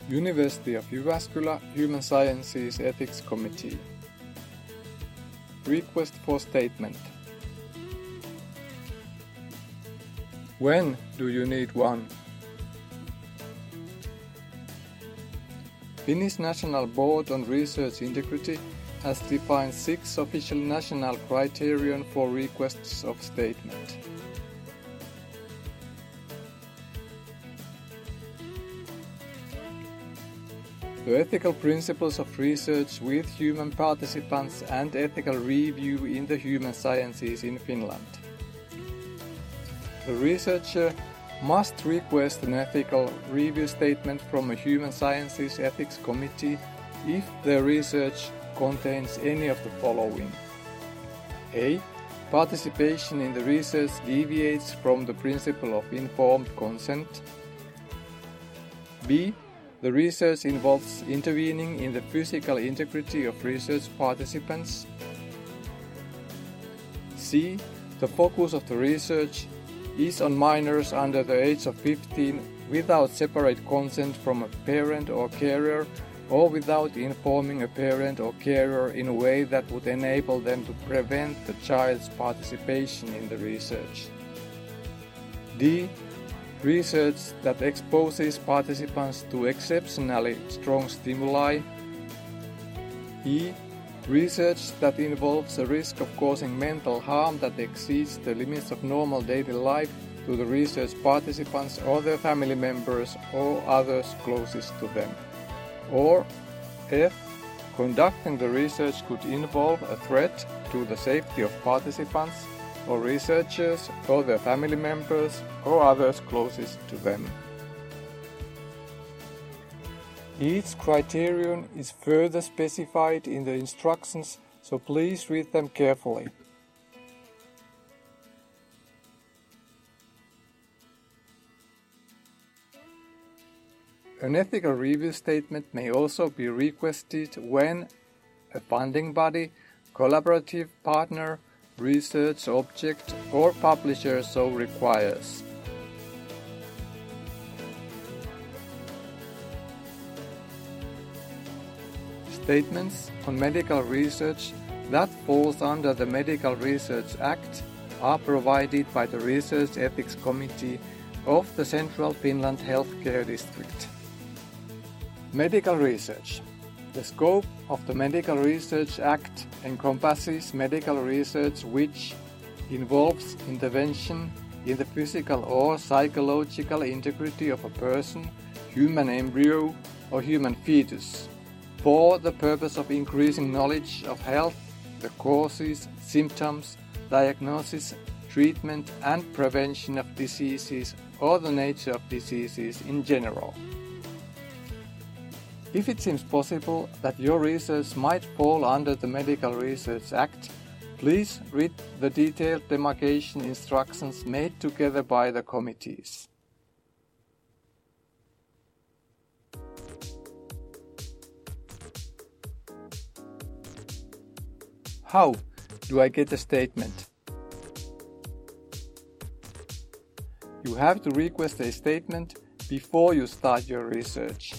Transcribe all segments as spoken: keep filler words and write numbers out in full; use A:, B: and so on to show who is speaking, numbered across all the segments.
A: University of Jyväskylä Human Sciences Ethics Committee. Request for statement. When do you need one? Finnish National Board on Research Integrity has defined six official national criterion for requests of statement. The ethical principles of research with human participants and ethical review in the human sciences in Finland. The researcher must request an ethical review statement from a human sciences ethics committee if their research contains any of the following. A. Participation in the research deviates from the principle of informed consent. B. The research involves intervening in the physical integrity of research participants. C. The focus of the research is on minors under the age of fifteen without separate consent from a parent or carer, or without informing a parent or carer in a way that would enable them to prevent the child's participation in the research. D. Research that exposes participants to exceptionally strong stimuli. E. Research that involves a risk of causing mental harm that exceeds the limits of normal daily life to the research participants or their family members or others closest to them. Or F. Conducting the research could involve a threat to the safety of participants or researchers or their family members or others closest to them. Each criterion is further specified in the instructions, so please read them carefully. An ethical review statement may also be requested when a funding body, collaborative partner, research object, or publisher so requires. Statements on medical research that falls under the Medical Research Act are provided by the Research Ethics Committee of the Central Finland Healthcare District. Medical research. The scope of the Medical Research Act encompasses medical research which involves intervention in the physical or psychological integrity of a person, human embryo, or human fetus, for the purpose of increasing knowledge of health, the causes, symptoms, diagnosis, treatment, and prevention of diseases or the nature of diseases in general. If it seems possible that your research might fall under the Medical Research Act, please read the detailed demarcation instructions made together by the committees. How do I get a statement? You have to request a statement before you start your research.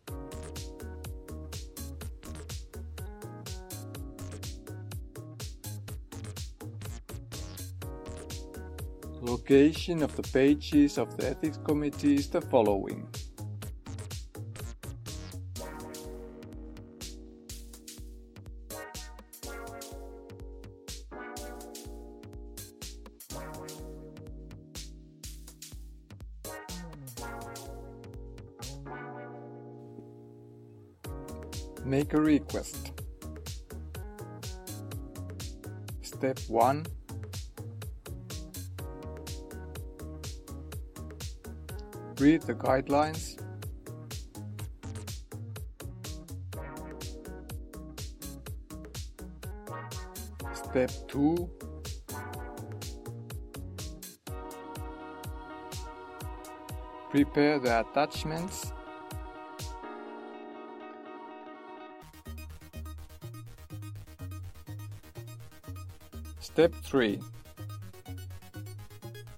A: Location of the pages of the Ethics Committee is the following. Make a request. Step one. Read the guidelines. Step two. Prepare the attachments. Step three.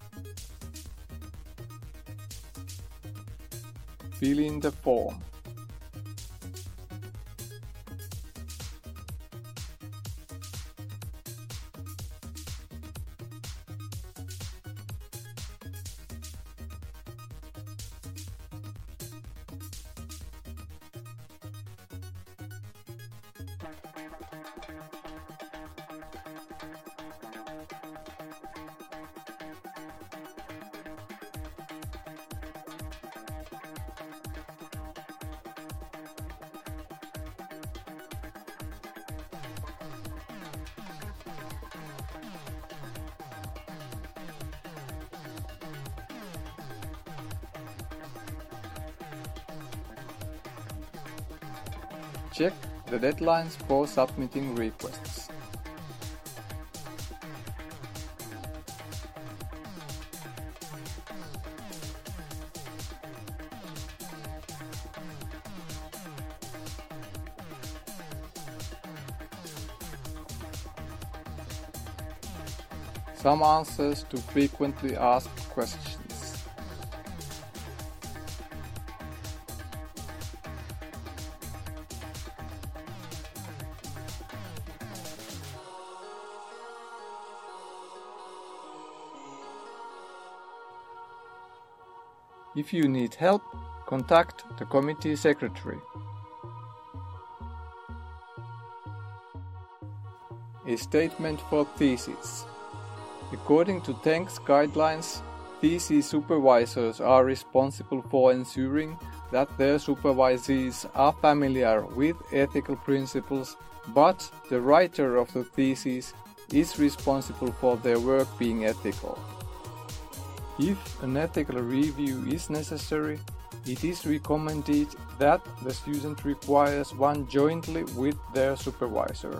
A: Fill in the form. Check the deadlines for submitting requests. Some answers to frequently asked questions. If you need help, contact the committee secretary. A statement for thesis. According to T E N C's guidelines, thesis supervisors are responsible for ensuring that their supervisees are familiar with ethical principles, but the writer of the thesis is responsible for their work being ethical. If an ethical review is necessary, it is recommended that the student requires one jointly with their supervisor.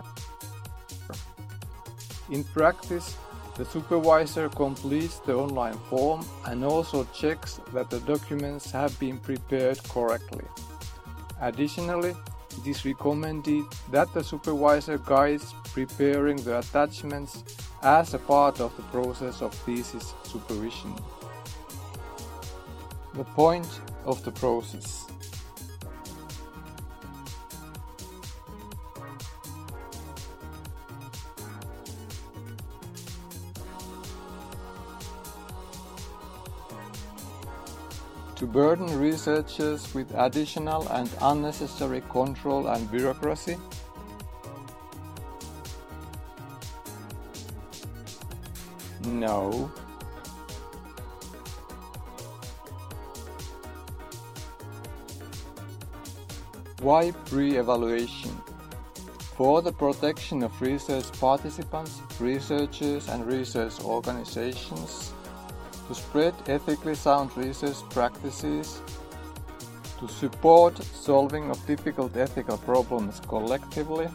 A: In practice, the supervisor completes the online form and also checks that the documents have been prepared correctly. Additionally, it is recommended that the supervisor guides preparing the attachments as a part of the process of thesis supervision. The point of the process. To burden researchers with additional and unnecessary control and bureaucracy? No. Why pre-evaluation? For the protection of research participants, researchers and research organizations, to spread ethically sound research practices, to support solving of difficult ethical problems collectively.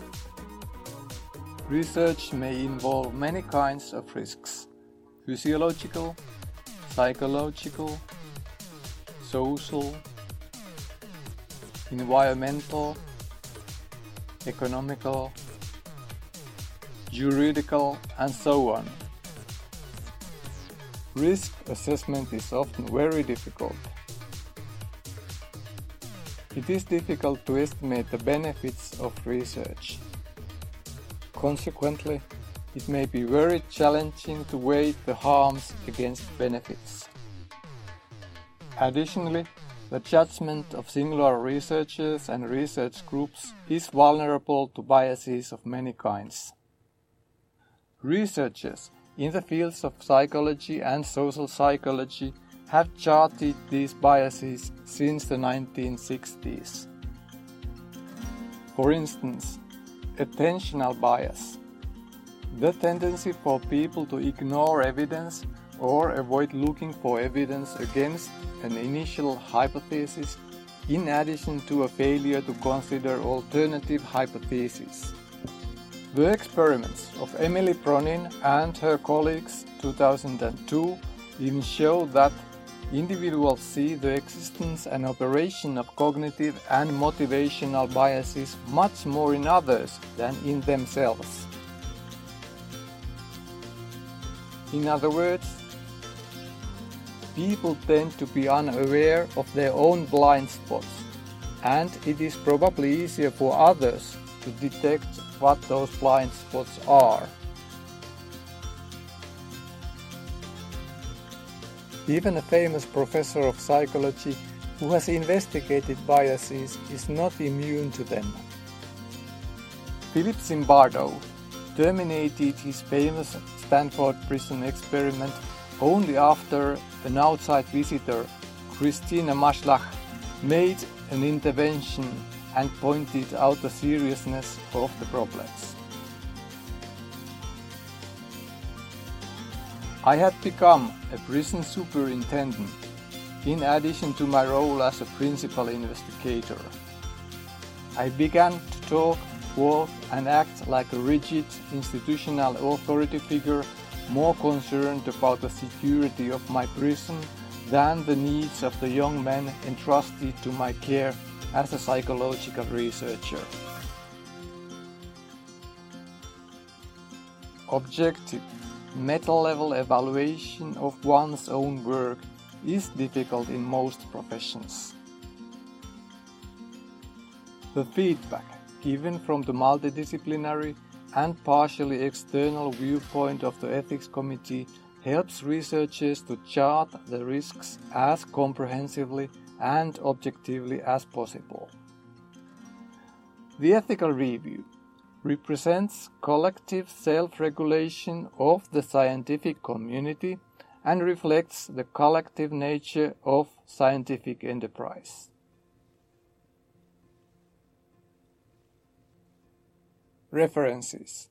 A: Research may involve many kinds of risks: physiological, psychological, social, environmental, economical, juridical, and so on. Risk assessment is often very difficult. It is difficult to estimate the benefits of research. Consequently, it may be very challenging to weigh the harms against benefits. Additionally, the judgment of singular researchers and research groups is vulnerable to biases of many kinds. Researchers in the fields of psychology and social psychology have charted these biases since the nineteen sixties. For instance, attentional bias, the tendency for people to ignore evidence or avoid looking for evidence against an initial hypothesis, in addition to a failure to consider alternative hypotheses. The experiments of Emily Pronin and her colleagues two thousand two even show that individuals see the existence and operation of cognitive and motivational biases much more in others than in themselves. In other words, people tend to be unaware of their own blind spots, and it is probably easier for others to detect what those blind spots are. Even a famous professor of psychology who has investigated biases is not immune to them. Philip Zimbardo terminated his famous Stanford prison experiment only after an outside visitor, Christina Maslach, made an intervention and pointed out the seriousness of the problems. I had become a prison superintendent in addition to my role as a principal investigator. I began to talk, walk and act like a rigid institutional authority figure, more concerned about the security of my prison than the needs of the young men entrusted to my care as a psychological researcher. Objective, meta-level evaluation of one's own work is difficult in most professions. The feedback given from the multidisciplinary and partially external viewpoint of the ethics committee helps researchers to chart the risks as comprehensively and objectively as possible. The ethical review represents collective self-regulation of the scientific community and reflects the collective nature of scientific enterprise. References: